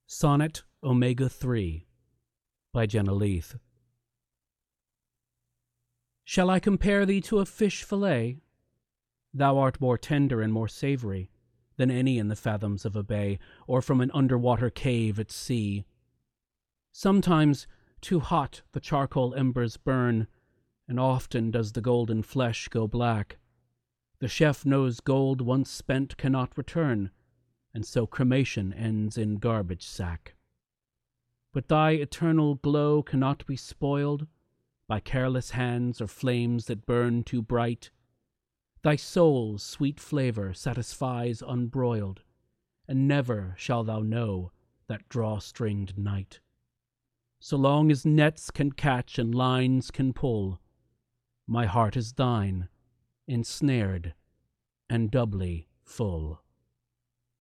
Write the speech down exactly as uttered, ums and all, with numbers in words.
Sonnet Omega three by Jenna Leith. Shall I compare thee to a fish fillet? Thou art more tender and more savory than any in the fathoms of a bay, or from an underwater cave at sea. Sometimes too hot the charcoal embers burn, and often does the golden flesh go black. The chef knows gold once spent cannot return, and so cremation ends in garbage sack. But thy eternal glow cannot be spoiled by careless hands or flames that burn too bright. Thy soul's sweet flavor satisfies unbroiled, and never shall thou know that draw-stringed night. So long as nets can catch and lines can pull, my heart is thine, ensnared and doubly full.